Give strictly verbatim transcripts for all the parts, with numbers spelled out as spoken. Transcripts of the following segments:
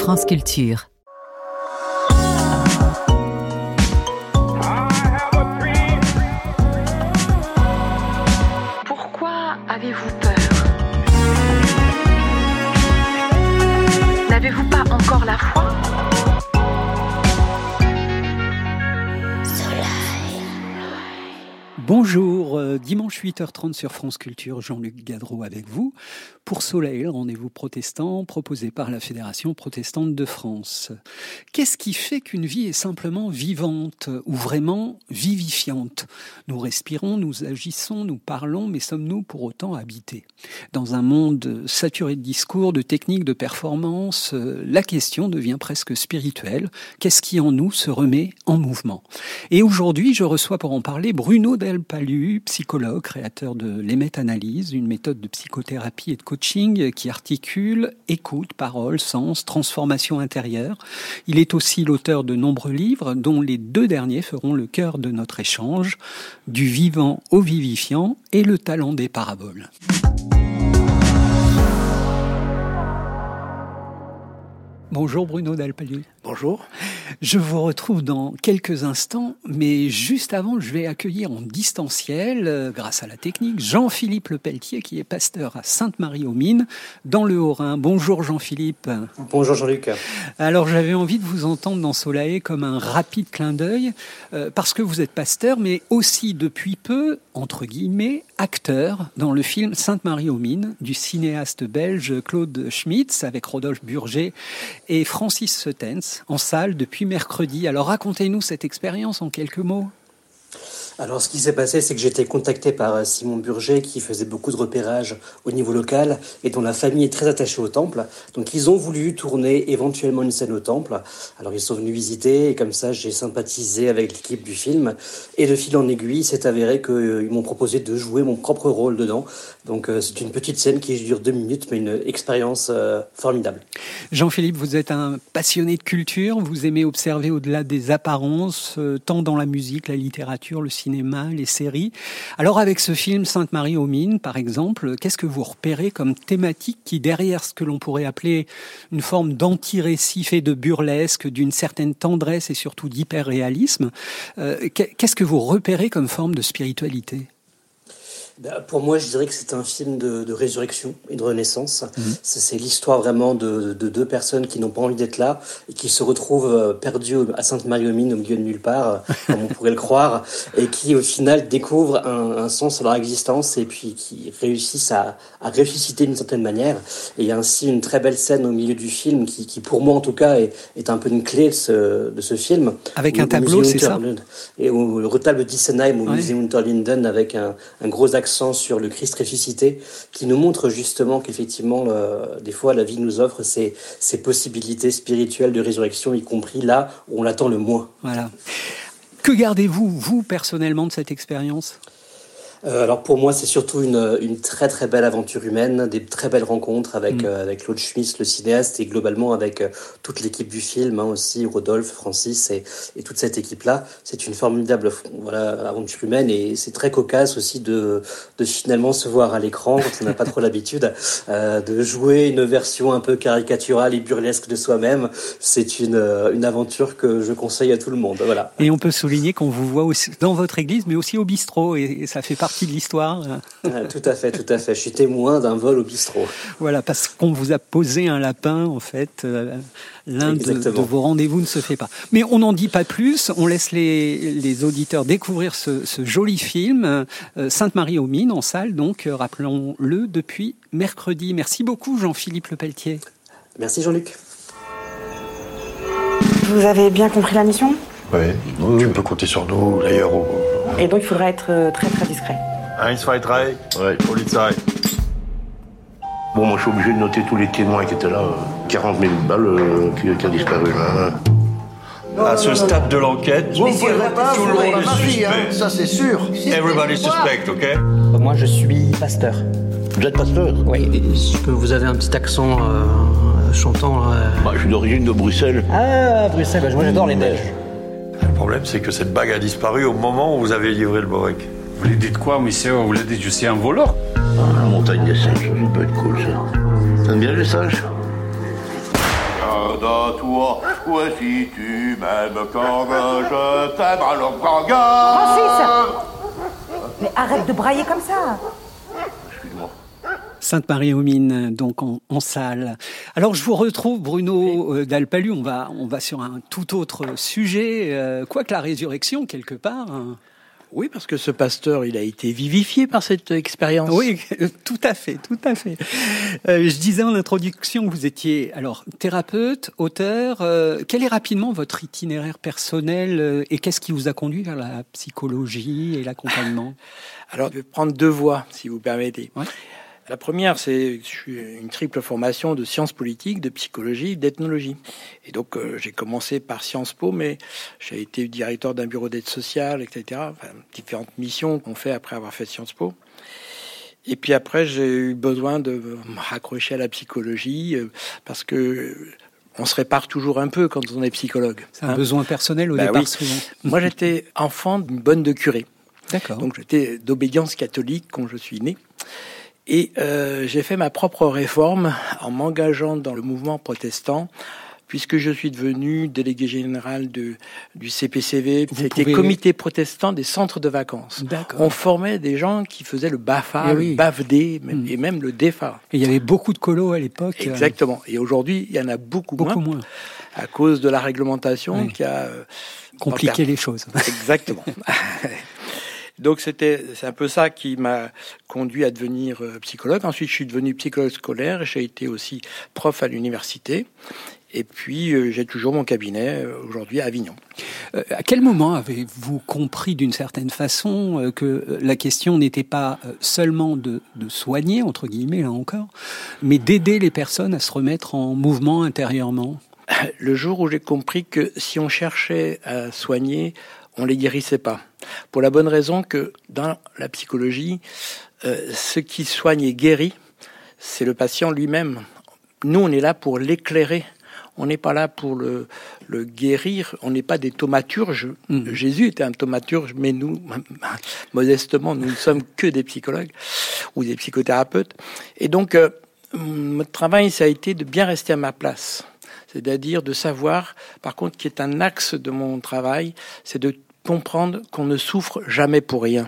France Culture. Pourquoi avez-vous peur ? N'avez-vous pas encore la foi ? Bonjour, euh, dimanche huit heures trente sur France Culture, Jean-Luc Gadreau avec vous pour Soleil, le rendez-vous protestant proposé par la Fédération protestante de France. Qu'est-ce qui fait qu'une vie est simplement vivante ou vraiment vivifiante ? Nous respirons, nous agissons, nous parlons, mais sommes-nous pour autant habités ? Dans un monde saturé de discours, de techniques, de performances, euh, la question devient presque spirituelle. Qu'est-ce qui en nous se remet en mouvement ? Et aujourd'hui, je reçois pour en parler Bruno Del Palu, psychologue, créateur de l'Émet-analyse, une méthode de psychothérapie et de coaching qui articule écoute, parole, sens, transformation intérieure. Il est aussi l'auteur de nombreux livres, dont les deux derniers feront le cœur de notre échange, Du vivant au vivifiant et Le talent des paraboles. Bonjour Bruno Del Palu. Bonjour. Je vous retrouve dans quelques instants, mais juste avant, je vais accueillir en distanciel, euh, grâce à la technique, Jean-Philippe Lepelletier, qui est pasteur à Sainte-Marie-aux-Mines, dans le Haut-Rhin. Bonjour Jean-Philippe. Bonjour Jean-Luc. Alors j'avais envie de vous entendre dans Soleil comme un rapide clin d'œil, euh, parce que vous êtes pasteur, mais aussi depuis peu, entre guillemets, acteur dans le film Sainte-Marie-aux-Mines, du cinéaste belge Claude Schmitz, avec Rodolphe Burger et Francis Seutens, en salle depuis mercredi. Alors racontez-nous cette expérience en quelques mots. Alors ce qui s'est passé, c'est que j'ai été contacté par Simon Burger qui faisait beaucoup de repérage au niveau local et dont la famille est très attachée au temple. Donc ils ont voulu tourner éventuellement une scène au temple. Alors ils sont venus visiter et comme ça j'ai sympathisé avec l'équipe du film. Et de fil en aiguille, il s'est avéré qu'ils m'ont proposé de jouer mon propre rôle dedans. Donc euh, c'est une petite scène qui dure deux minutes, mais une expérience euh, formidable. Jean-Philippe, vous êtes un passionné de culture, vous aimez observer au-delà des apparences, euh, tant dans la musique, la littérature, le cinéma, les séries. Alors avec ce film Sainte-Marie-aux-Mines, par exemple, qu'est-ce que vous repérez comme thématique qui, derrière ce que l'on pourrait appeler une forme d'anti-récit fait de burlesque, d'une certaine tendresse et surtout d'hyper-réalisme, euh, qu'est-ce que vous repérez comme forme de spiritualité ? Pour moi, je dirais que c'est un film de, de résurrection et de renaissance. Mmh. C'est, c'est l'histoire vraiment de, de deux personnes qui n'ont pas envie d'être là et qui se retrouvent perdues à Sainte-Marie-aux-Mines, au milieu de nulle part, comme on pourrait le croire, et qui, au final, découvrent un, un sens à leur existence et puis qui réussissent à, à ressusciter d'une certaine manière. Et il y a ainsi une très belle scène au milieu du film qui, qui pour moi, en tout cas, est, est un peu une clé de ce, de ce film. Avec un tableau, c'est ça ? Et au, le retable d'Issenheim, au ouais. musée Unterlinden, avec un, un gros accent sur le Christ ressuscité, qui nous montre justement qu'effectivement, euh, des fois, la vie nous offre ces, ces possibilités spirituelles de résurrection, y compris là où on l'attend le moins. Voilà. Que gardez-vous, vous, personnellement, de cette expérience ? Euh, alors pour moi, c'est surtout une, une très très belle aventure humaine, des très belles rencontres avec, mmh. euh, avec Claude Schmitz, le cinéaste, et globalement avec euh, toute l'équipe du film, hein, aussi Rodolphe, Francis et, et toute cette équipe-là. C'est une formidable voilà, aventure humaine et c'est très cocasse aussi de, de finalement se voir à l'écran, quand on n'a pas trop l'habitude, euh, de jouer une version un peu caricaturale et burlesque de soi-même. C'est une, une aventure que je conseille à tout le monde. Voilà. Et on peut souligner qu'on vous voit aussi dans votre église, mais aussi au bistrot, et, et ça fait partie de l'histoire. Tout à fait, tout à fait. Je suis témoin d'un vol au bistrot. Voilà, parce qu'on vous a posé un lapin, en fait, euh, l'un de, de vos rendez-vous ne se fait pas. Mais on n'en dit pas plus, on laisse les, les auditeurs découvrir ce, ce joli film, euh, Sainte-Marie-aux-Mines, en salle, donc, euh, rappelons-le, depuis mercredi. Merci beaucoup, Jean-Philippe Lepelletier. Merci, Jean-Luc. Vous avez bien compris la mission ? Oui, oui, tu peux compter sur nous, d'ailleurs. Au... Et donc il faudra être très très discret. un, deux, trois, ouais, Polizei. Bon, moi je suis obligé de noter tous les témoins qui étaient là. quarante mille balles euh, qui, qui a disparu. Hein. Non, à ce non, stade non. de l'enquête, vous ne direz pas, tout le monde est suspect. Hein, ça c'est sûr. Everybody suspect, ok ? Moi je suis pasteur. Vous êtes pasteur ? Oui. Et vous avez un petit accent euh, chantant. Euh... Bah, je suis d'origine de Bruxelles. Ah, Bruxelles, bah, moi j'adore les Belges. Le problème, c'est que cette bague a disparu au moment où vous avez livré le Borek. Vous lui dites quoi, monsieur ? Vous lui dites je suis un voleur ? Ah, la montagne des singes, ça peut être cool, ça. T'aimes bien les singes ? de toi. Ouais, si tu m'aimes quand je t'aime, alors prends garde. Francis! Mais arrête de brailler comme ça. Excuse-moi. Sainte-Marie-aux-Mines, donc en, en salle. Alors je vous retrouve, Bruno euh, Dalpalu, on va, on va sur un tout autre sujet, euh, quoique la résurrection, quelque part. Hein. Oui, parce que ce pasteur, il a été vivifié par cette expérience. Oui, tout à fait, tout à fait. Euh, je disais en introduction que vous étiez alors thérapeute, auteur. Euh, quel est rapidement votre itinéraire personnel euh, et qu'est-ce qui vous a conduit vers la psychologie et l'accompagnement ? Alors, je vais prendre deux voies, si vous permettez. Ouais. La première, c'est je suis une triple formation de sciences politiques, de psychologie, d'ethnologie. Et donc, euh, j'ai commencé par Sciences Po, mais j'ai été directeur d'un bureau d'aide sociale, et cetera. Enfin, différentes missions qu'on fait après avoir fait Sciences Po. Et puis après, j'ai eu besoin de me raccrocher à la psychologie euh, parce que on se répare toujours un peu quand on est psychologue. C'est un hein. besoin personnel au bah départ, oui. souvent. Moi, j'étais enfant d'une bonne de curé. D'accord. Donc, j'étais d'obédience catholique quand je suis né. Et euh, j'ai fait ma propre réforme en m'engageant dans le mouvement protestant, puisque je suis devenu délégué général de, du C P C V, Vous c'était pouvez... comité protestant des centres de vacances. D'accord. On formait des gens qui faisaient le B A F A, Eh le oui. B A F D même, mmh. et même le D F A. Et il y avait beaucoup de colos à l'époque. Exactement. Et aujourd'hui, il y en a beaucoup, beaucoup moins, moins à cause de la réglementation oui. qui a euh, compliqué les choses. Exactement. Donc c'était c'est un peu ça qui m'a conduit à devenir euh, psychologue. Ensuite, je suis devenu psychologue scolaire. J'ai été aussi prof à l'université. Et puis, euh, j'ai toujours mon cabinet euh, aujourd'hui à Avignon. Euh, à quel moment avez-vous compris d'une certaine façon euh, que la question n'était pas euh, seulement de, de soigner, entre guillemets, là encore, mais d'aider les personnes à se remettre en mouvement intérieurement ? Le jour où j'ai compris que si on cherchait à soigner, on les guérissait pas. Pour la bonne raison que dans la psychologie, euh, ce qui soigne et guérit, c'est le patient lui-même. Nous, on est là pour l'éclairer. On n'est pas là pour le, le guérir. On n'est pas des thaumaturges. Mmh. Jésus était un thaumaturge, mais nous, modestement, nous ne sommes que des psychologues ou des psychothérapeutes. Et donc, euh, notre travail, ça a été de bien rester à ma place. C'est-à-dire de savoir, par contre, qui est un axe de mon travail, c'est de comprendre qu'on ne souffre jamais pour rien.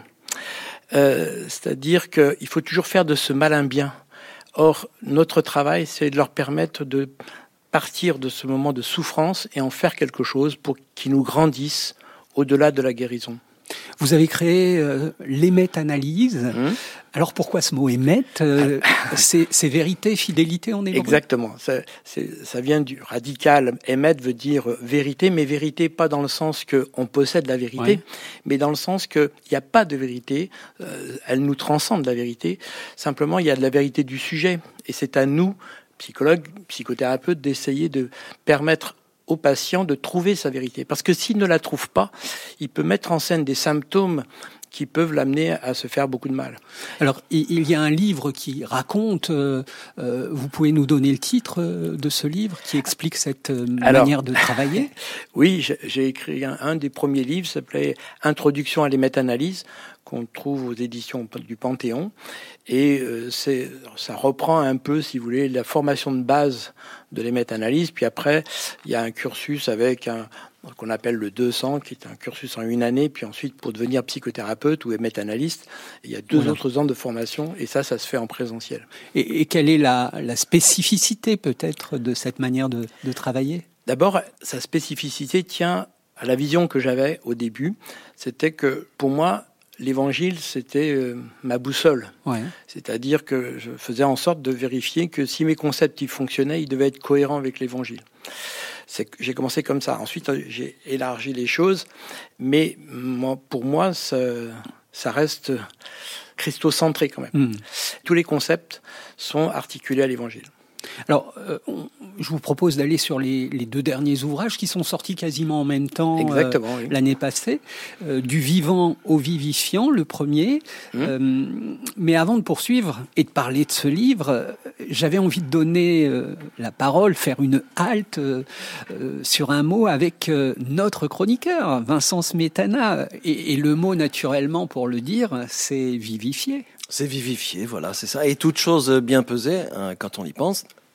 Euh, c'est-à-dire qu'il faut toujours faire de ce mal un bien. Or, notre travail, c'est de leur permettre de partir de ce moment de souffrance et en faire quelque chose pour qu'ils nous grandissent au-delà de la guérison. Vous avez créé euh, l'émet-analyse. Mmh. Alors pourquoi ce mot émet euh, c'est, c'est vérité, fidélité en hébreu. Exactement. Ça, c'est, ça vient du radical. Émet veut dire vérité, mais vérité pas dans le sens qu'on possède la vérité, ouais. mais dans le sens qu'il n'y a pas de vérité. Euh, elle nous transcende, la vérité. Simplement, il y a de la vérité du sujet. Et c'est à nous, psychologues, psychothérapeutes, d'essayer de permettre au patient de trouver sa vérité. Parce que s'il ne la trouve pas, il peut mettre en scène des symptômes qui peuvent l'amener à se faire beaucoup de mal. Alors, il y a un livre qui raconte, euh, euh, vous pouvez nous donner le titre de ce livre qui explique cette euh, Alors, manière de travailler ? Oui, j'ai, j'ai écrit un, un des premiers livres, ça s'appelait « Introduction à l'émet-analyse », qu'on trouve aux éditions du Panthéon. Et euh, c'est, ça reprend un peu, si vous voulez, la formation de base de l'émet-analyse. Puis après, il y a un cursus avec un qu'on appelle le deux cents, qui est un cursus en une année. Puis ensuite, pour devenir psychothérapeute ou émet-analyste, il y a deux voilà. autres ans de formation. Et ça, ça se fait en présentiel. Et, et quelle est la, la spécificité, peut-être, de cette manière de, de travailler ? D'abord, sa spécificité tient à la vision que j'avais au début. C'était que, pour moi, l'évangile, c'était euh, ma boussole. Ouais. C'est-à-dire que je faisais en sorte de vérifier que si mes concepts ils fonctionnaient, ils devaient être cohérents avec l'évangile. C'est que j'ai commencé comme ça. Ensuite, j'ai élargi les choses, mais moi, pour moi, ça, ça reste christocentré quand même. Mmh. Tous les concepts sont articulés à l'évangile. Alors, euh, on, je vous propose d'aller sur les, les deux derniers ouvrages qui sont sortis quasiment en même temps Exactement, euh, oui. l'année passée. Euh, du vivant au vivifiant, le premier. Mmh. Euh, mais avant de poursuivre et de parler de ce livre, euh, j'avais envie de donner euh, la parole, faire une halte euh, euh, sur un mot avec euh, notre chroniqueur, Vincent Smetana. Et, et le mot, naturellement, pour le dire, c'est vivifier. C'est vivifier, voilà, c'est ça. Et toute chose bien pesée, hein, quand on y pense,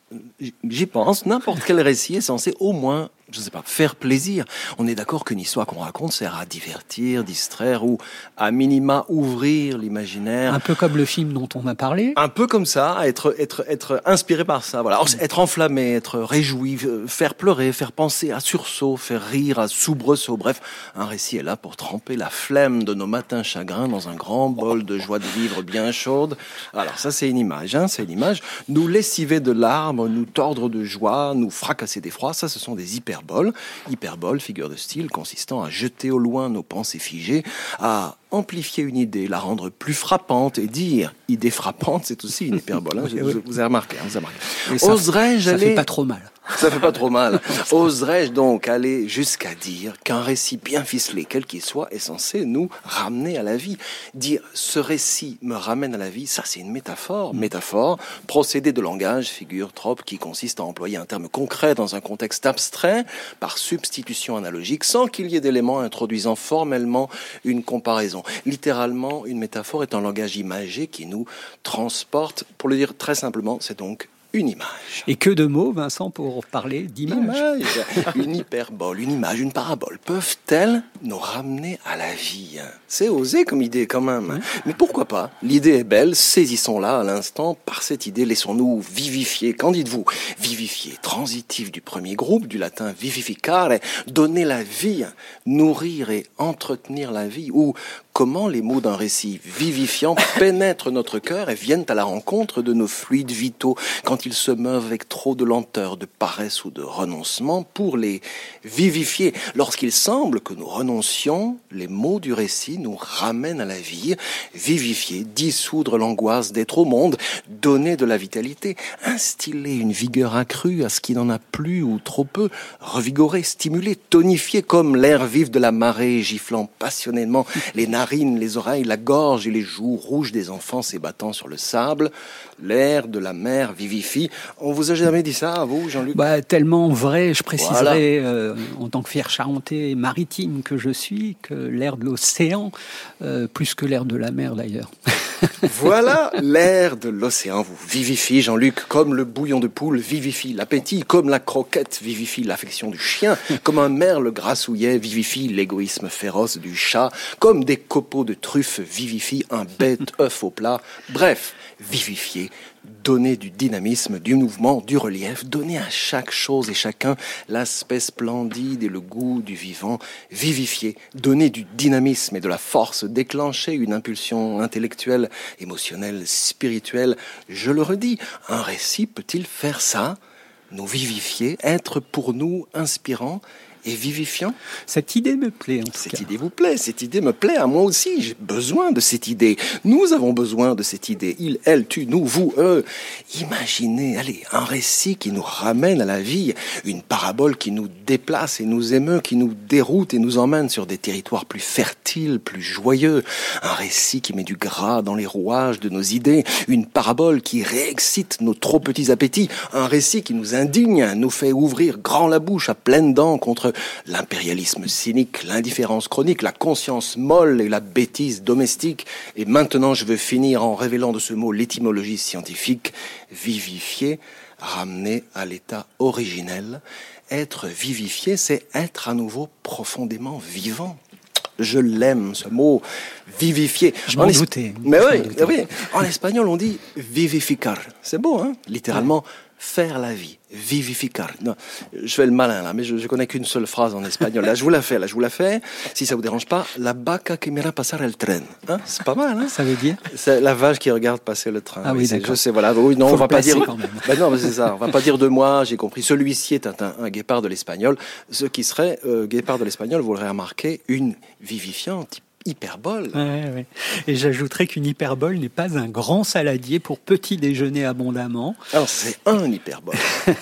j'y pense, n'importe quel récit est censé au moins, je ne sais pas, faire plaisir. On est d'accord qu'une histoire qu'on raconte sert à divertir, distraire ou à minima ouvrir l'imaginaire. Un peu comme le film dont on a parlé. Un peu comme ça, être être être inspiré par ça. Voilà, alors, être enflammé, être réjoui, faire pleurer, faire penser à sursaut, faire rire à soubresaut. Bref, un récit est là pour tremper la flemme de nos matins chagrins dans un grand bol de joie de vivre bien chaude. Alors ça, c'est une image, hein, c'est une image. Nous lessiver de larmes, nous tordre de joie, nous fracasser d'effroi. Ça, ce sont des hyper Hyperbole, hyperbole, figure de style consistant à jeter au loin nos pensées figées, à amplifier une idée, la rendre plus frappante et dire idée frappante, c'est aussi une hyperbole. Hein, oui, oui. Vous avez remarqué, hein, vous avez remarqué. Ça, Oserais-je ça aller... fait pas trop mal. Ça fait pas trop mal. Oserais-je donc aller jusqu'à dire qu'un récit bien ficelé, quel qu'il soit, est censé nous ramener à la vie? Dire ce récit me ramène à la vie, ça c'est une métaphore. Métaphore, procédé de langage, figure, trope, qui consiste à employer un terme concret dans un contexte abstrait, par substitution analogique, sans qu'il y ait d'éléments introduisant formellement une comparaison. Littéralement, une métaphore est un langage imagé qui nous transporte. Pour le dire très simplement, c'est donc une image. Et que de mots, Vincent, pour parler d'image. Image. Une hyperbole, une image, une parabole, peuvent-elles nous ramener à la vie? C'est osé comme idée quand même. Oui. Mais pourquoi pas? L'idée est belle, saisissons-la à l'instant. Par cette idée, laissons-nous vivifier. Qu'en dites-vous? Vivifier, transitif du premier groupe, du latin vivificare, donner la vie, nourrir et entretenir la vie. Ou comment les mots d'un récit vivifiant pénètrent notre cœur et viennent à la rencontre de nos fluides vitaux quand ils se meuvent avec trop de lenteur, de paresse ou de renoncement pour les vivifier. Lorsqu'il semble que nous renoncions, les mots du récit nous ramènent à la vie. Vivifier, dissoudre l'angoisse d'être au monde, donner de la vitalité, instiller une vigueur accrue à ce qui n'en a plus ou trop peu, revigorer, stimuler, tonifier comme l'air vif de la marée giflant passionnément les narines, les oreilles, la gorge et les joues rouges des enfants s'ébattant sur le sable. L'air de la mer vivifie. On vous a jamais dit ça à vous, Jean-Luc? Bah, tellement vrai, je préciserai, voilà. euh, en tant que fier charentais maritime que je suis, que l'air de l'océan, euh, plus que l'air de la mer d'ailleurs. Voilà, l'air de l'océan vous vivifie, Jean-Luc, comme le bouillon de poule vivifie l'appétit, comme la croquette vivifie l'affection du chien, comme un merle grassouillet vivifie l'égoïsme féroce du chat, comme des copeaux de truffes vivifient un bête œuf au plat. Bref, vivifier, donner du dynamisme, du mouvement, du relief, donner à chaque chose et chacun l'aspect splendide et le goût du vivant, vivifier, donner du dynamisme et de la force, déclencher une impulsion intellectuelle, émotionnelle, spirituelle. Je le redis, un récit peut-il faire ça? Nous vivifier, être pour nous inspirant et vivifiant? Cette idée me plaît, en tout Cette cas. idée vous plaît, cette idée me plaît à moi aussi. J'ai besoin de cette idée. Nous avons besoin de cette idée. Il, elle, tu, nous, vous, eux. Imaginez, allez, un récit qui nous ramène à la vie, une parabole qui nous déplace et nous émeut, qui nous déroute et nous emmène sur des territoires plus fertiles, plus joyeux. Un récit qui met du gras dans les rouages de nos idées, une parabole qui réexcite nos trop petits appétits, un récit qui nous indigne, nous fait ouvrir grand la bouche à pleines dents contre l'impérialisme cynique, l'indifférence chronique, la conscience molle et la bêtise domestique. Et maintenant, je veux finir en révélant de ce mot l'étymologie scientifique. Vivifier, ramener à l'état originel. Être vivifié, c'est être à nouveau profondément vivant. Je l'aime, ce mot, vivifier. Je m'en es... doutais. Mais je oui, m'en doutais. oui, en espagnol, on dit vivificar. C'est beau, hein? Littéralement, faire la vie. Vivificar. Non, je fais le malin, là, mais je, je connais qu'une seule phrase en espagnol. Là, je vous la fais, là, je vous la fais. Si ça vous dérange pas, la vaca que mira pasar el tren. Hein? C'est pas mal, hein? Ça veut dire? C'est la vache qui regarde passer le train. Ah oui, c'est, d'accord. je sais, voilà. Oui, non, Faut on va le pas placer dire. quand même. Ben non, mais c'est ça. On va pas dire de moi, j'ai compris. Celui-ci est un, un, un guépard de l'espagnol. Ce qui serait, euh, guépard de l'espagnol, vous l'aurez remarqué, une vivifiante hyperbole. Ouais, ouais. Et j'ajouterais qu'une hyperbole n'est pas un grand saladier pour petit déjeuner abondamment. Alors, c'est un hyperbole.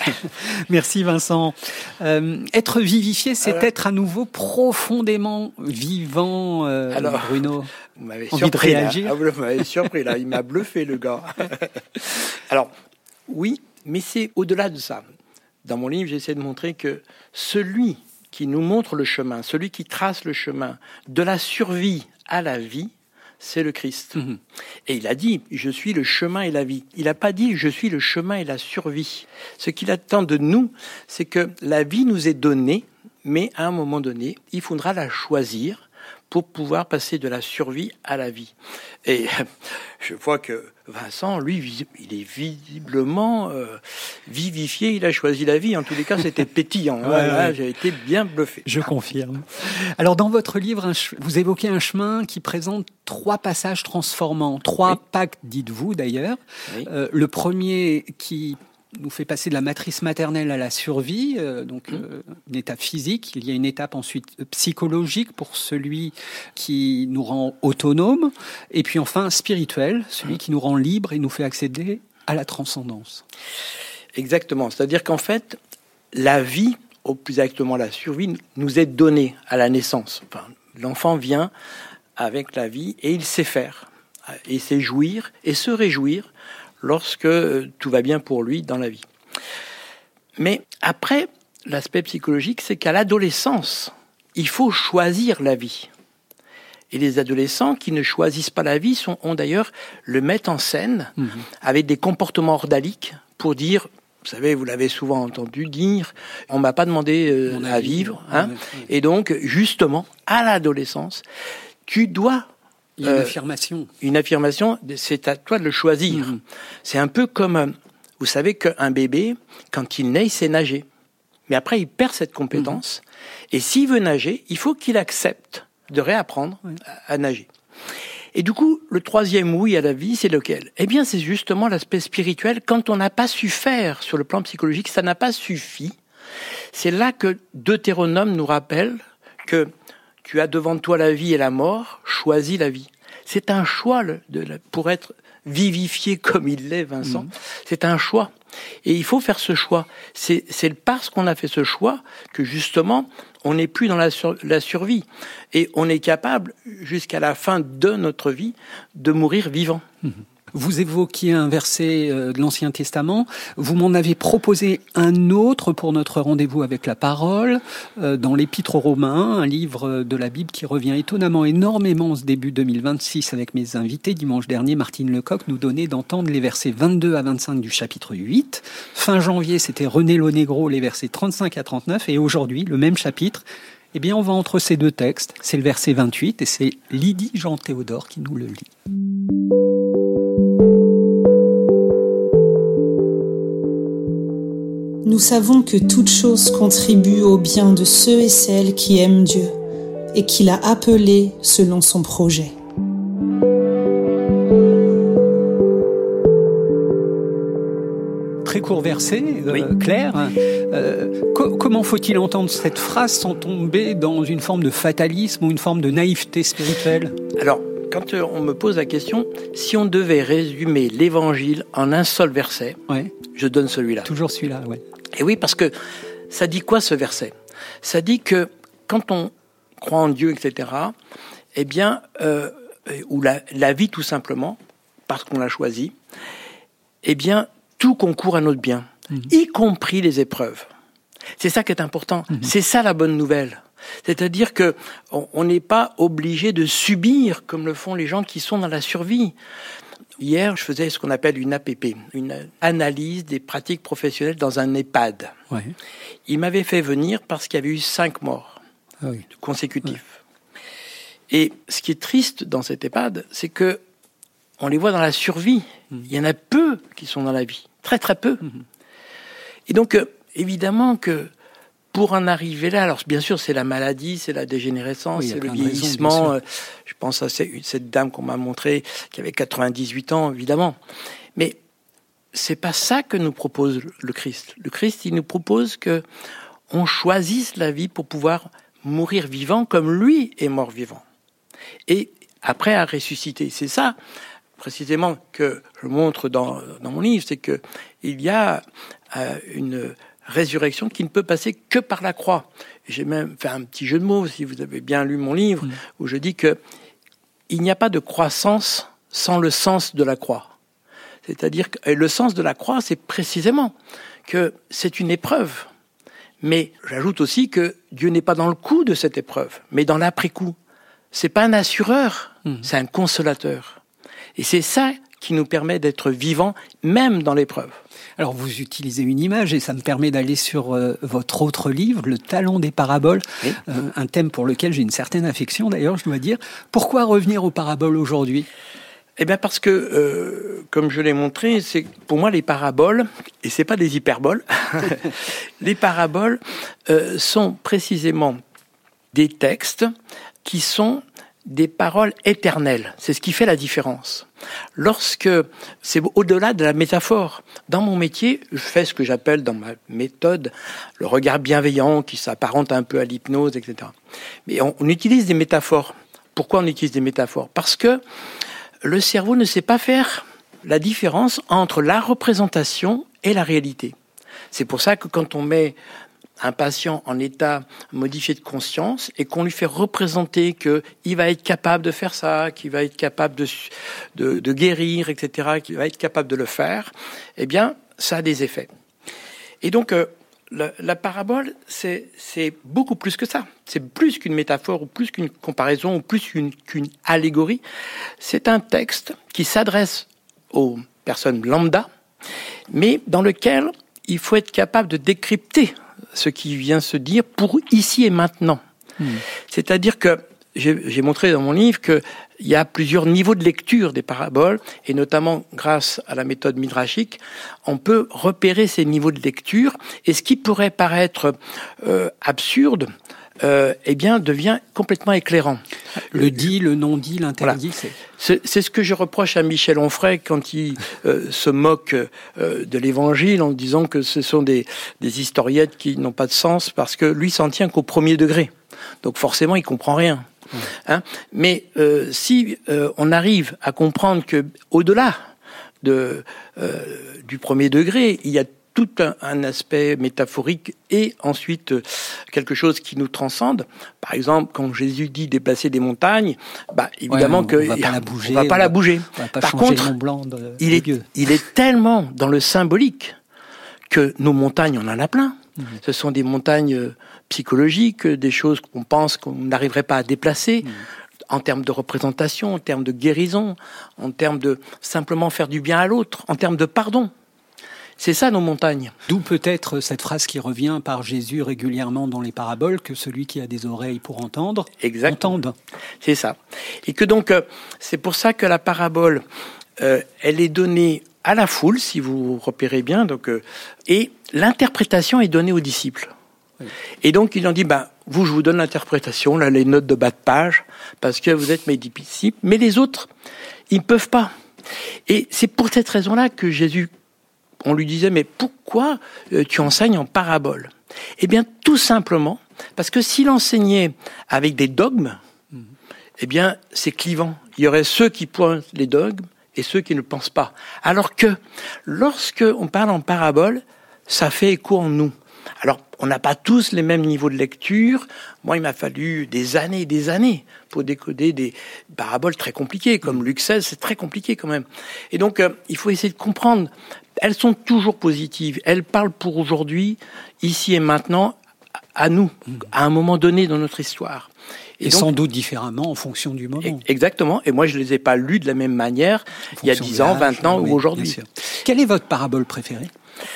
Merci Vincent. Euh, être vivifié, c'est Alors, être à nouveau profondément vivant, euh, Alors, Bruno. Vous m'avez Envie surpris, de là. réagir? Ah, vous m'avez surpris, là. Il m'a bluffé, le gars. Alors, oui, mais c'est au-delà de ça. Dans mon livre, j'essaie de montrer que celui qui nous montre le chemin, celui qui trace le chemin de la survie à la vie, c'est le Christ. Mmh. Et il a dit, je suis le chemin et la vie. Il n'a pas dit, je suis le chemin et la survie. Ce qu'il attend de nous, c'est que la vie nous est donnée, mais à un moment donné, il faudra la choisir pour pouvoir passer de la survie à la vie. Et je vois que Vincent, lui, il est visiblement euh, vivifié, il a choisi la vie. En tous les cas, c'était pétillant. Ouais, là, ouais. J'ai été bien bluffé. Je confirme. Alors, dans votre livre, un ch- vous évoquez un chemin qui présente trois passages transformants, trois oui. pactes, dites-vous d'ailleurs. Oui. Euh, le premier qui nous fait passer de la matrice maternelle à la survie, euh, donc euh, une étape physique. Il y a une étape ensuite psychologique pour celui qui nous rend autonome, et puis enfin spirituel, celui qui nous rend libre et nous fait accéder à la transcendance. Exactement. C'est-à-dire qu'en fait, la vie, ou plus exactement la survie, nous est donnée à la naissance. Enfin, l'enfant vient avec la vie et il sait faire, et sait jouir et se réjouir lorsque tout va bien pour lui dans la vie. Mais après, l'aspect psychologique, c'est qu'à l'adolescence, il faut choisir la vie. Et les adolescents qui ne choisissent pas la vie sont, ont d'ailleurs le mettent en scène mmh. avec des comportements ordaliques pour dire, vous savez, vous l'avez souvent entendu dire, on m'a pas demandé euh, à vivre. Hein, et donc, justement, à l'adolescence, tu dois... Il y a une euh, affirmation. Une affirmation, c'est à toi de le choisir. Mmh. C'est un peu comme, vous savez qu'un bébé, quand il naît, il sait nager. Mais après, il perd cette compétence. Mmh. Et s'il veut nager, il faut qu'il accepte de réapprendre oui. à, à nager. Et du coup, le troisième oui à la vie, c'est lequel ? Eh bien, c'est justement l'aspect spirituel. Quand on n'a pas su faire sur le plan psychologique, ça n'a pas suffi. C'est là que Deutéronome nous rappelle que tu as devant toi la vie et la mort, choisis la vie. C'est un choix le, de la, pour être vivifié comme il l'est, Vincent. Mmh. C'est un choix. Et il faut faire ce choix. C'est, c'est parce qu'on a fait ce choix que justement, on n'est plus dans la, sur, la survie. Et on est capable, jusqu'à la fin de notre vie, de mourir vivant. Mmh. Vous évoquiez un verset de l'Ancien Testament. Vous m'en avez proposé un autre pour notre rendez-vous avec la parole, dans l'Épître aux Romains, un livre de la Bible qui revient étonnamment énormément ce début deux mille vingt-six avec mes invités. Dimanche dernier, Martine Lecoq nous donnait d'entendre les versets vingt-deux à vingt-cinq du chapitre huit. Fin janvier, c'était René Lonegro, les versets trente-cinq à trente-neuf. Et aujourd'hui, le même chapitre. Eh bien, on va entre ces deux textes. C'est le verset vingt-huit et c'est Lydie Jean Théodore qui nous le lit. Nous savons que toute chose contribue au bien de ceux et celles qui aiment Dieu et qu'il a appelés selon son projet. Très court verset, euh, oui. clair. Euh, co- comment faut-il entendre cette phrase sans tomber dans une forme de fatalisme ou une forme de naïveté spirituelle ? Alors, quand on me pose la question, si on devait résumer l'évangile en un seul verset, ouais. je donne celui-là. Toujours celui-là, oui. Et oui, parce que ça dit quoi ce verset ? Ça dit que quand on croit en Dieu, et cetera, eh bien, euh, ou la, la vie tout simplement, parce qu'on l'a choisi, eh bien, tout concourt à notre bien, mmh. y compris les épreuves. C'est ça qui est important. Mmh. C'est ça la bonne nouvelle. C'est-à-dire que on n'est pas obligé de subir comme le font les gens qui sont dans la survie. Hier, je faisais ce qu'on appelle une A P P, une analyse des pratiques professionnelles dans un EHPAD. Ouais. Il m'avait fait venir parce qu'il y avait eu cinq morts ah oui. consécutifs. Ouais. Et ce qui est triste dans cet EHPAD, c'est que on les voit dans la survie. Mmh. Il y en a peu qui sont dans la vie, très très peu. Mmh. Et donc, euh, évidemment que pour en arriver là, alors bien sûr c'est la maladie, c'est la dégénérescence, oui, c'est le vieillissement. Raisons, je pense à cette dame qu'on m'a montrée qui avait quatre-vingt-dix-huit ans, évidemment. Mais c'est pas ça que nous propose le Christ. Le Christ, il nous propose que on choisisse la vie pour pouvoir mourir vivant comme lui est mort vivant. Et après à ressusciter. C'est ça précisément que je montre dans dans mon livre, c'est que il y a euh, une résurrection qui ne peut passer que par la croix. J'ai même fait un petit jeu de mots, si vous avez bien lu mon livre, mmh. où je dis que il n'y a pas de croissance sans le sens de la croix. C'est-à-dire que le sens de la croix, c'est précisément que c'est une épreuve. Mais j'ajoute aussi que Dieu n'est pas dans le coup de cette épreuve, mais dans l'après-coup. c'est pas un assureur, mmh. c'est un consolateur. Et c'est ça qui nous permet d'être vivants, même dans l'épreuve. Alors vous utilisez une image et ça me permet d'aller sur euh, votre autre livre, Le Talon des paraboles, oui. euh, un thème pour lequel j'ai une certaine affection d'ailleurs, je dois dire. Pourquoi revenir aux paraboles aujourd'hui ? Eh bien parce que, euh, comme je l'ai montré, c'est pour moi les paraboles, et c'est pas des hyperboles, les paraboles euh, sont précisément des textes qui sont des paroles éternelles. C'est ce qui fait la différence. Lorsque c'est au-delà de la métaphore. Dans mon métier, je fais ce que j'appelle dans ma méthode le regard bienveillant qui s'apparente un peu à l'hypnose, et cetera. Mais on, on utilise des métaphores. Pourquoi on utilise des métaphores ? Parce que le cerveau ne sait pas faire la différence entre la représentation et la réalité. C'est pour ça que quand on met un patient en état modifié de conscience et qu'on lui fait représenter qu'il va être capable de faire ça, qu'il va être capable de, de, de guérir, et cetera, qu'il va être capable de le faire, eh bien, ça a des effets. Et donc, euh, la, la parabole, c'est, c'est beaucoup plus que ça. C'est plus qu'une métaphore, ou plus qu'une comparaison, ou plus qu'une, qu'une allégorie. C'est un texte qui s'adresse aux personnes lambda, mais dans lequel il faut être capable de décrypter ce qui vient se dire pour ici et maintenant. Mmh. C'est-à-dire que j'ai, j'ai montré dans mon livre qu'il y a plusieurs niveaux de lecture des paraboles, et notamment grâce à la méthode midrashique, on peut repérer ces niveaux de lecture, et ce qui pourrait paraître euh, absurde, euh, eh bien, devient complètement éclairant. Le dit, le non-dit, l'interdit, voilà. c'est... c'est... C'est ce que je reproche à Michel Onfray quand il euh, se moque euh, de l'Évangile en disant que ce sont des, des historiettes qui n'ont pas de sens, parce que lui s'en tient qu'au premier degré. Donc forcément, il comprend rien. Mmh. Hein Mais euh, si euh, on arrive à comprendre que au-delà de, euh, du premier degré, il y a tout un, un aspect métaphorique et ensuite euh, quelque chose qui nous transcende. Par exemple, quand Jésus dit déplacer des montagnes, bah évidemment ouais, que on va pas la bouger. On va pas on la va, bouger. On va pas Par changer contre, le Mont Blanc de, il est Dieu. il est tellement dans le symbolique que nos montagnes, on en a plein. Mmh. Ce sont des montagnes psychologiques, des choses qu'on pense qu'on n'arriverait pas à déplacer. Mmh. En termes de représentation, en termes de guérison, en termes de simplement faire du bien à l'autre, en termes de pardon. C'est ça nos montagnes. D'où peut-être cette phrase qui revient par Jésus régulièrement dans les paraboles, que celui qui a des oreilles pour entendre, Exactement. entende. C'est ça. Et que donc, euh, c'est pour ça que la parabole, euh, elle est donnée à la foule, si vous repérez bien, donc, euh, et l'interprétation est donnée aux disciples. Oui. Et donc, ils ont dit, ben, vous, je vous donne l'interprétation, là, les notes de bas de page, parce que vous êtes mes disciples, mais les autres, ils ne peuvent pas. Et c'est pour cette raison-là que Jésus, on lui disait, mais pourquoi euh, tu enseignes en parabole ? Eh bien, tout simplement, parce que s'il enseignait avec des dogmes, mmh. eh bien, c'est clivant. Il y aurait ceux qui pointent les dogmes et ceux qui ne pensent pas. Alors que, lorsque on parle en parabole, ça fait écho en nous. Alors, on n'a pas tous les mêmes niveaux de lecture. Moi, il m'a fallu des années et des années pour décoder des paraboles très compliquées, comme Luc seize, c'est très compliqué quand même. Et donc, euh, il faut essayer de comprendre. Elles sont toujours positives. Elles parlent pour aujourd'hui, ici et maintenant, à nous, à un moment donné dans notre histoire. Et, et donc, sans doute différemment en fonction du moment. Exactement. Et moi, je ne les ai pas lues de la même manière il y a dix ans, vingt ans oui, ou aujourd'hui. Quelle est votre parabole préférée ?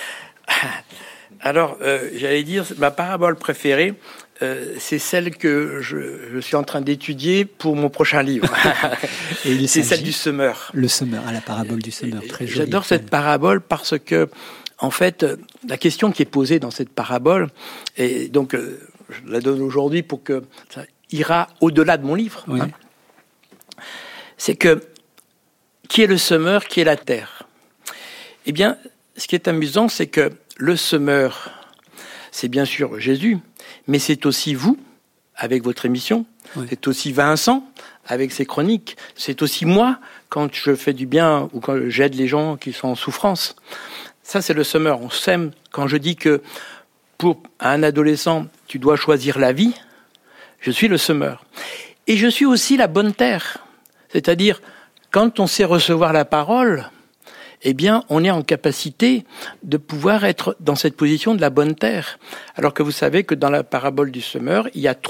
Alors, euh, j'allais dire, ma parabole préférée, euh, c'est celle que je, je suis en train d'étudier pour mon prochain livre. Et c'est celle du semeur. Le semeur, à la parabole du semeur, très jolie. J'adore cette parabole parce que, en fait, la question qui est posée dans cette parabole, et donc euh, je la donne aujourd'hui pour que ça ira au-delà de mon livre, oui. hein, c'est que qui est le semeur, qui est la terre ? Eh bien, ce qui est amusant, c'est que le semeur, c'est bien sûr Jésus, mais c'est aussi vous, avec votre émission, oui. c'est aussi Vincent, avec ses chroniques, c'est aussi moi, quand je fais du bien ou quand j'aide les gens qui sont en souffrance. Ça, c'est le semeur. On sème. Quand je dis que pour un adolescent, tu dois choisir la vie, je suis le semeur. Et je suis aussi la bonne terre. C'est-à-dire, quand on sait recevoir la parole, eh bien, on est en capacité de pouvoir être dans cette position de la bonne terre. Alors que vous savez que dans la parabole du semeur, il y a trois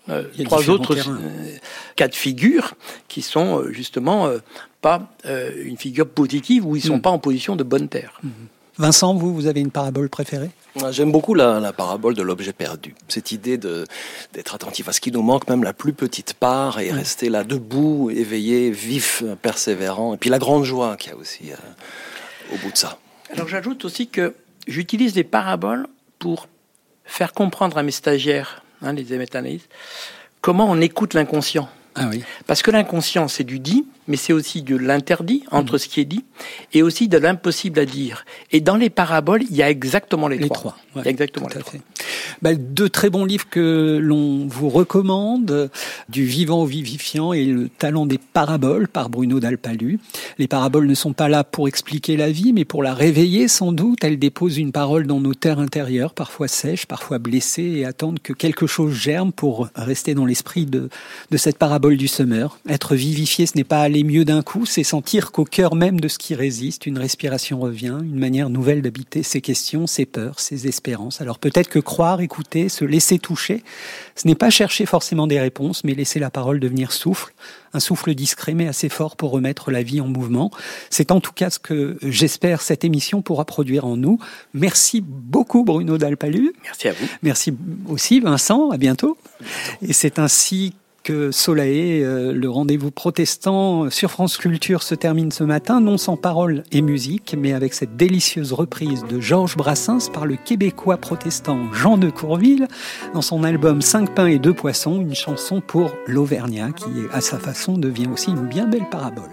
euh, trois autres euh, cas de figure qui sont euh, justement euh, pas euh, une figure positive où ils sont mmh. pas en position de bonne terre. Mmh. Vincent, vous, vous avez une parabole préférée ? J'aime beaucoup la, la parabole de l'objet perdu. Cette idée de, d'être attentif à ce qui nous manque, même la plus petite part, et mmh. rester là debout, éveillé, vif, persévérant. Et puis la grande joie qu'il y a aussi euh, au bout de ça. Alors j'ajoute aussi que j'utilise des paraboles pour faire comprendre à mes stagiaires, hein, les méta-analystes, comment on écoute l'inconscient. Ah oui. Parce que l'inconscient, c'est du dit, mais c'est aussi de l'interdit entre mmh. ce qui est dit, et aussi de l'impossible à dire. Et dans les paraboles, il y a exactement les, les trois. trois. Ouais, il y a exactement les fait. trois. Bah, deux très bons livres que l'on vous recommande, Du vivant au vivifiant et Le talent des paraboles par Bruno Dalpalu. Les paraboles ne sont pas là pour expliquer la vie, mais pour la réveiller sans doute. Elles déposent une parole dans nos terres intérieures, parfois sèches, parfois blessées, et attendent que quelque chose germe pour rester dans l'esprit de, de cette parabole du semeur. Être vivifié, ce n'est pas aller mieux d'un coup, c'est sentir qu'au cœur même de ce qui résiste, une respiration revient, une manière nouvelle d'habiter ses questions, ses peurs, ses espérances. Alors peut-être que croire, écouter, se laisser toucher, ce n'est pas chercher forcément des réponses, mais laisser la parole devenir souffle, un souffle discret mais assez fort pour remettre la vie en mouvement. C'est en tout cas ce que j'espère cette émission pourra produire en nous. Merci beaucoup Bruno Dalpalu. Merci à vous. Merci aussi Vincent, à bientôt. Et c'est ainsi que Solae, euh, le rendez-vous protestant sur France Culture se termine ce matin, non sans paroles et musique, mais avec cette délicieuse reprise de Georges Brassens par le Québécois protestant Jean de Courville dans son album Cinq pains et deux poissons, une chanson pour l'Auvergnat qui, à sa façon, devient aussi une bien belle parabole.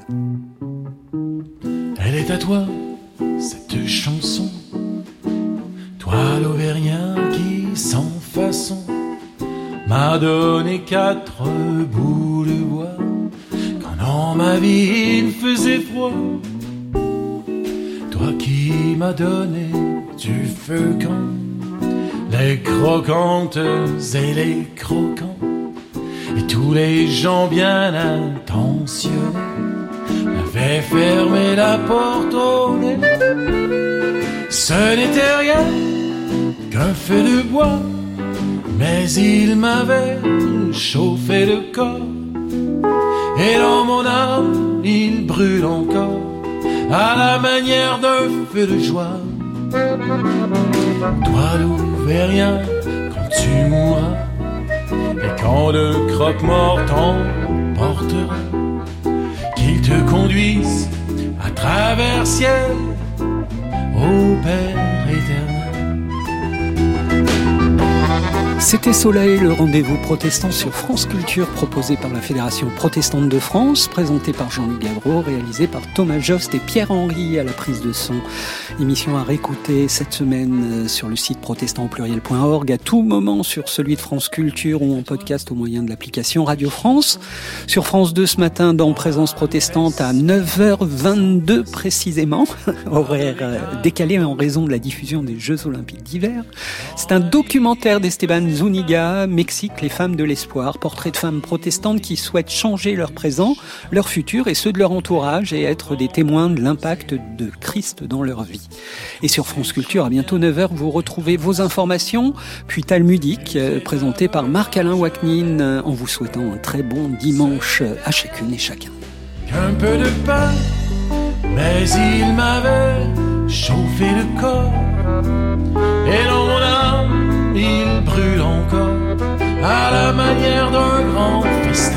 Elle est à toi, cette chanson, toi l'Auvergnat qui, sans façon, m'a donné quatre bouts de bois quand dans ma vie il faisait froid. Toi qui m'as donné du feu quand les croquantes et les croquants et tous les gens bien intentionnés m'avaient fermé la porte au nez. Ce n'était rien qu'un feu de bois, mais il m'avait chauffé le corps, et dans mon âme, il brûle encore, à la manière d'un feu de joie. Toi l'Auvergnat, quand tu mourras, et quand le croque-mort t'emportera, qu'il te conduise à travers ciel, ô Père éternel. C'était Soleil, le rendez-vous protestant sur France Culture, proposé par la Fédération protestante de France, présenté par Jean-Luc Gadreau, réalisé par Thomas Jost et Pierre-Henry à la prise de son. Émission à réécouter cette semaine sur le site protestant au pluriel point org, à tout moment sur celui de France Culture ou en podcast au moyen de l'application Radio France. Sur France deux ce matin, dans Présence protestante à neuf heures vingt-deux précisément, horaire décalé en raison de la diffusion des Jeux Olympiques d'hiver. C'est un documentaire d'Esteban Zuniga, Mexique, les femmes de l'espoir, portrait de femmes protestantes qui souhaitent changer leur présent, leur futur et ceux de leur entourage et être des témoins de l'impact de Christ dans leur vie. Et sur France Culture, à bientôt neuf heures, vous retrouvez vos informations, puis Talmudique, euh, présenté par Marc-Alain Waknin, euh, en vous souhaitant un très bon dimanche à chacune et chacun. Un peu de pain, mais il m'avait chauffé le corps, et dans mon âme, il brûle encore, à la manière d'un grand festin.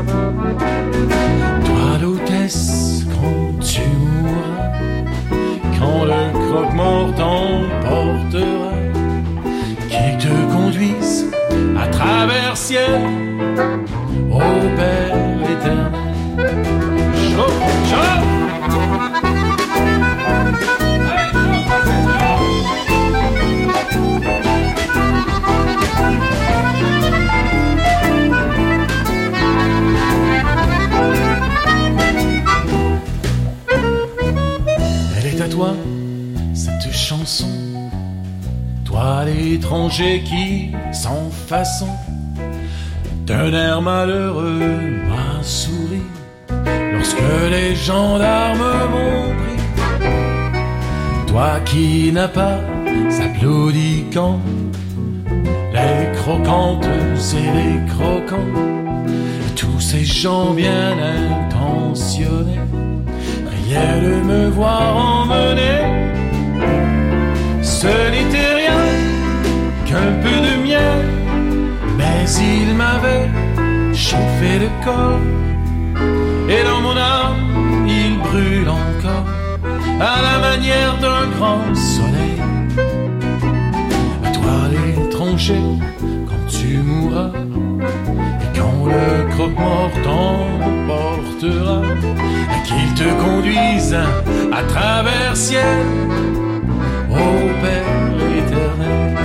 Toi l'hôtesse, quand tu mourras, quand le croque-mort t'emportera, qu'il te conduise à travers ciel, ô Père éternel. Chauffe, chauffe! À toi, cette chanson, toi l'étranger qui, sans façon, d'un air malheureux m'a souri, lorsque les gendarmes m'ont pris. Toi qui n'as pas applaudi quand les croquantes et les croquants, et tous ces gens bien intentionnés riaient de me voir emmener. Ce n'était rien qu'un peu de miel, mais il m'avait chauffé le corps, et dans mon âme il brûle encore à la manière d'un grand soleil. À toi les trancher quand tu mourras, et quand le croque-mort t'emportera, qu'il te conduise à travers ciel au Père éternel.